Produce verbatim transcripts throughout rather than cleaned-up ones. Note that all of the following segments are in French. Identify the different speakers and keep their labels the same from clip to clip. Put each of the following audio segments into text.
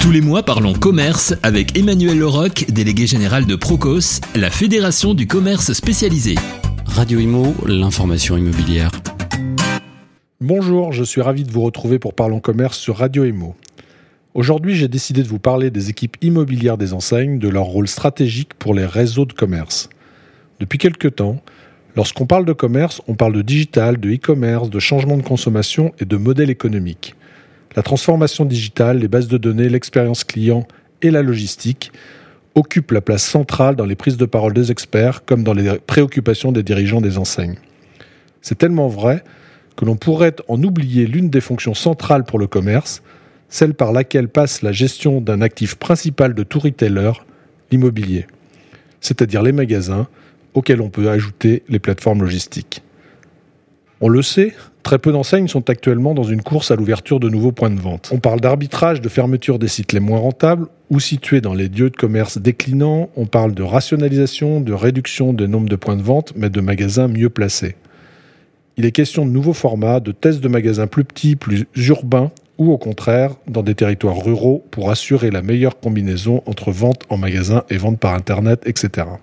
Speaker 1: Tous les mois, parlons commerce avec Emmanuel Leroc, délégué général de Procos, la fédération du commerce spécialisé.
Speaker 2: Radio Imo, l'information immobilière.
Speaker 3: Bonjour, je suis ravi de vous retrouver pour Parlons Commerce sur Radio Imo. Aujourd'hui, j'ai décidé de vous parler des équipes immobilières des enseignes, de leur rôle stratégique pour les réseaux de commerce. Depuis quelques temps, lorsqu'on parle de commerce, on parle de digital, de e-commerce, de changement de consommation et de modèle économique. La transformation digitale, les bases de données, l'expérience client et la logistique occupent la place centrale dans les prises de parole des experts comme dans les préoccupations des dirigeants des enseignes. C'est tellement vrai que l'on pourrait en oublier l'une des fonctions centrales pour le commerce, celle par laquelle passe la gestion d'un actif principal de tout retailer, l'immobilier, c'est-à-dire les magasins, auxquels on peut ajouter les plateformes logistiques. On le sait, très peu d'enseignes sont actuellement dans une course à l'ouverture de nouveaux points de vente. On parle d'arbitrage, de fermeture des sites les moins rentables ou situés dans les lieux de commerce déclinants. On parle de rationalisation, de réduction du nombre de points de vente, mais de magasins mieux placés. Il est question de nouveaux formats, de tests de magasins plus petits, plus urbains, ou au contraire, dans des territoires ruraux pour assurer la meilleure combinaison entre vente en magasin et vente par Internet, et cetera.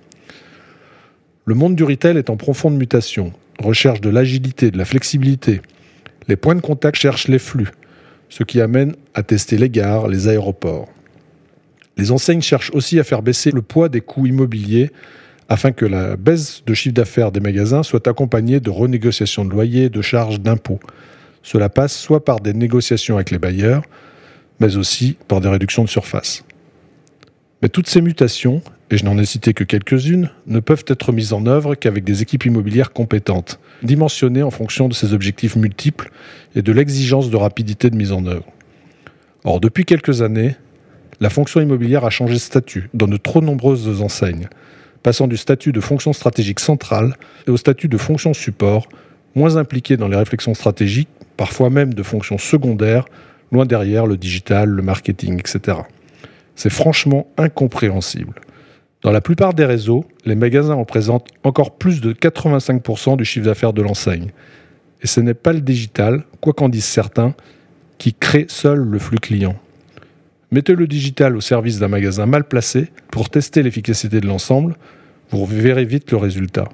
Speaker 3: Le monde du retail est en profonde mutation, recherche de l'agilité, de la flexibilité. Les points de contact cherchent les flux, ce qui amène à tester les gares, les aéroports. Les enseignes cherchent aussi à faire baisser le poids des coûts immobiliers afin que la baisse de chiffre d'affaires des magasins soit accompagnée de renégociations de loyers, de charges, d'impôts. Cela passe soit par des négociations avec les bailleurs, mais aussi par des réductions de surface. Mais toutes ces mutations, et je n'en ai cité que quelques-unes, ne peuvent être mises en œuvre qu'avec des équipes immobilières compétentes, dimensionnées en fonction de ces objectifs multiples et de l'exigence de rapidité de mise en œuvre. Or, depuis quelques années, la fonction immobilière a changé de statut dans de trop nombreuses enseignes, passant du statut de fonction stratégique centrale et au statut de fonction support, moins impliquée dans les réflexions stratégiques, parfois même de fonctions secondaires, loin derrière le digital, le marketing, et cetera. C'est franchement incompréhensible. Dans la plupart des réseaux, les magasins représentent encore plus de quatre-vingt-cinq pour cent du chiffre d'affaires de l'enseigne. Et ce n'est pas le digital, quoi qu'en disent certains, qui crée seul le flux client. Mettez le digital au service d'un magasin mal placé pour tester l'efficacité de l'ensemble, vous verrez vite le résultat.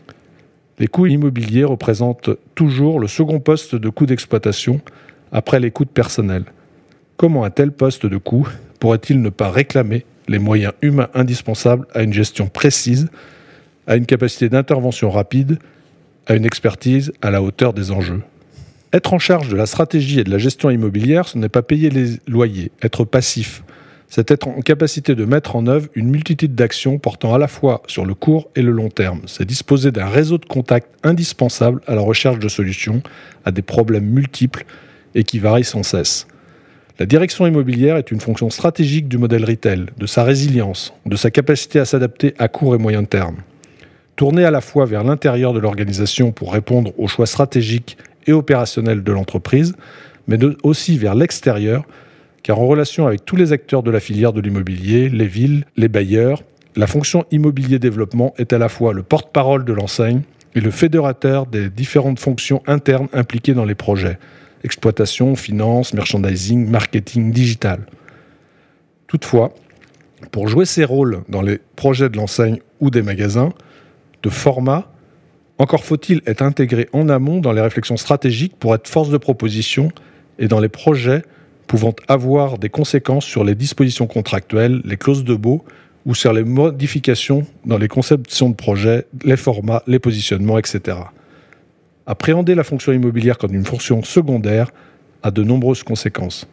Speaker 3: Les coûts immobiliers représentent toujours le second poste de coût d'exploitation après les coûts de personnel. Comment un tel poste de coût pourrait-il ne pas réclamer les moyens humains indispensables à une gestion précise, à une capacité d'intervention rapide, à une expertise à la hauteur des enjeux ? Être en charge de la stratégie et de la gestion immobilière, ce n'est pas payer les loyers, être passif. C'est être en capacité de mettre en œuvre une multitude d'actions portant à la fois sur le court et le long terme. C'est disposer d'un réseau de contacts indispensable à la recherche de solutions à des problèmes multiples et qui varient sans cesse. La direction immobilière est une fonction stratégique du modèle retail, de sa résilience, de sa capacité à s'adapter à court et moyen terme. Tourner à la fois vers l'intérieur de l'organisation pour répondre aux choix stratégiques et opérationnels de l'entreprise, mais aussi vers l'extérieur, car en relation avec tous les acteurs de la filière de l'immobilier, les villes, les bailleurs, la fonction immobilier développement est à la fois le porte-parole de l'enseigne et le fédérateur des différentes fonctions internes impliquées dans les projets. Exploitation, finance, merchandising, marketing, digital. Toutefois, pour jouer ces rôles dans les projets de l'enseigne ou des magasins, de format, encore faut-il être intégré en amont dans les réflexions stratégiques pour être force de proposition et dans les projets pouvant avoir des conséquences sur les dispositions contractuelles, les clauses de baux ou sur les modifications dans les conceptions de projets, les formats, les positionnements, et cetera. Appréhender la fonction immobilière comme une fonction secondaire a de nombreuses conséquences.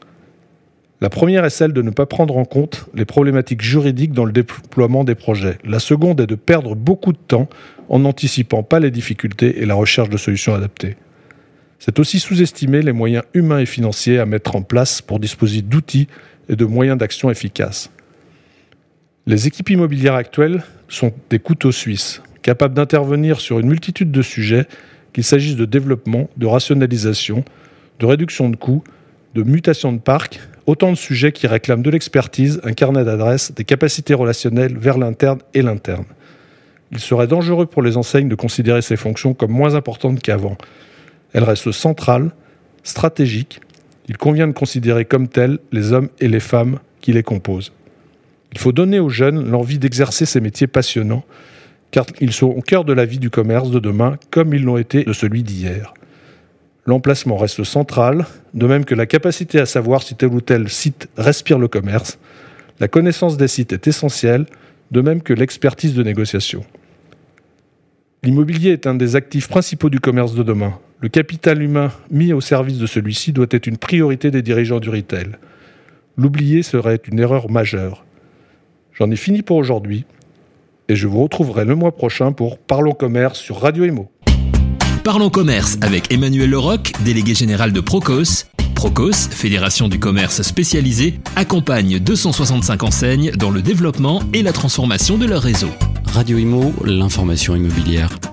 Speaker 3: La première est celle de ne pas prendre en compte les problématiques juridiques dans le déploiement des projets. La seconde est de perdre beaucoup de temps en n'anticipant pas les difficultés et la recherche de solutions adaptées. C'est aussi sous-estimer les moyens humains et financiers à mettre en place pour disposer d'outils et de moyens d'action efficaces. Les équipes immobilières actuelles sont des couteaux suisses, capables d'intervenir sur une multitude de sujets, qu'il s'agisse de développement, de rationalisation, de réduction de coûts, de mutation de parc, autant de sujets qui réclament de l'expertise, un carnet d'adresses, des capacités relationnelles vers l'interne et l'interne. Il serait dangereux pour les enseignes de considérer ces fonctions comme moins importantes qu'avant. Elles restent centrales, stratégiques. Il convient de considérer comme telles les hommes et les femmes qui les composent. Il faut donner aux jeunes l'envie d'exercer ces métiers passionnants, car ils sont au cœur de la vie du commerce de demain, comme ils l'ont été de celui d'hier. L'emplacement reste central, de même que la capacité à savoir si tel ou tel site respire le commerce. La connaissance des sites est essentielle, de même que l'expertise de négociation. L'immobilier est un des actifs principaux du commerce de demain. Le capital humain mis au service de celui-ci doit être une priorité des dirigeants du retail. L'oublier serait une erreur majeure. J'en ai fini pour aujourd'hui et je vous retrouverai le mois prochain pour Parlons Commerce sur Radio Imo.
Speaker 1: Parlons Commerce avec Emmanuel Leroc, délégué général de Procos. Procos, fédération du commerce spécialisé, accompagne deux cent soixante-cinq enseignes dans le développement et la transformation de leur réseau.
Speaker 2: Radio Imo, l'information immobilière.